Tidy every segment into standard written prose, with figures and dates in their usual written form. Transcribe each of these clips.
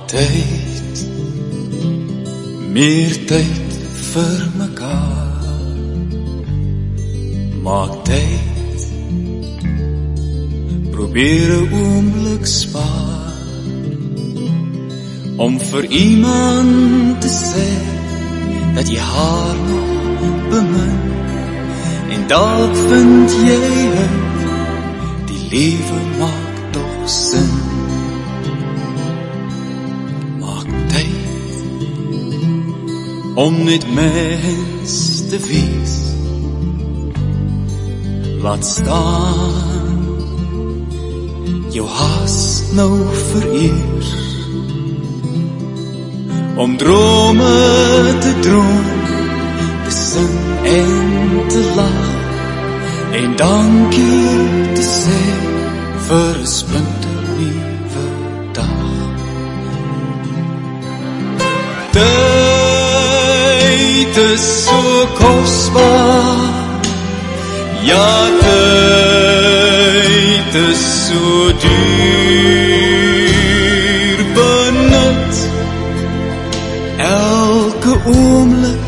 tyd, meer tyd vir mekaar. Maak tyd, probeer 'n oomblik spaar, om vir iemand te sê, dat jy haar nog bemin, en dalk vind jy uit, die lewe maak toch sin. Om net mens te wees, laat staan jou haas nou vereer, om drome te droom, te sing en te lag, en dankie te sê vir 'n splinternuwe dag. Tyd is so kosbaar, ja, tyd is so duur, benut elke oomblik,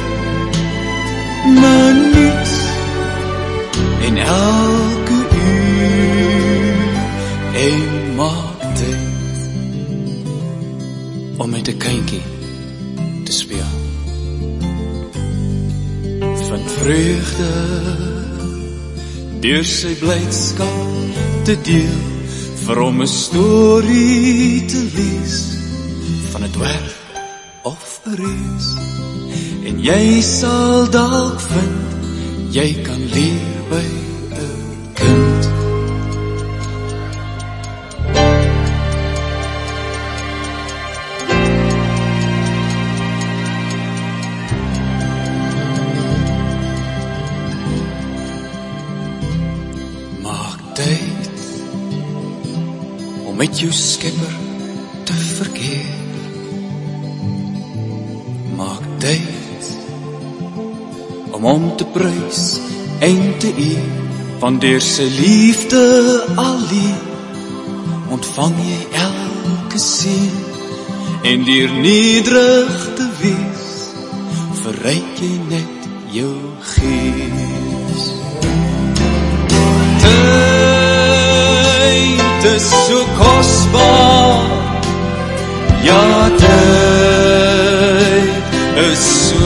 minuut en elke uur, en maak tyd om met 'n kindjie te speel. Van vreugde deur sy blydskap te deel, vir hom 'n storie te lees, van 'n dwerg of 'n reus. En jy sal dalk vind, jy kan leer by 'n kind. Met jou skepper te verkeer. Maak tyd om hom te prys en te eer, want deur sy liefde alleen ontvang jy elke seën, en deur nederig te wees verryk jy net jou gees. Tyd is so kosbaar, ja, tyd is so